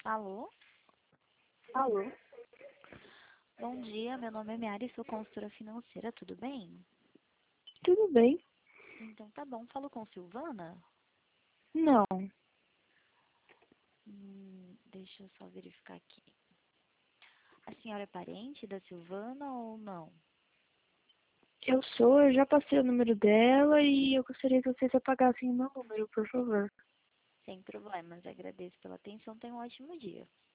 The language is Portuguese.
Alô? Alô? Bom dia, meu nome é Mari, sou consultora financeira, tudo bem? Tudo bem? Então tá bom, falo com Silvana? Não. Deixa eu só verificar aqui. A senhora é parente da Silvana ou não? Eu já passei o número dela e eu gostaria que vocês apagassem o meu número, por favor. Sem problemas, agradeço pela atenção, tenha um ótimo dia.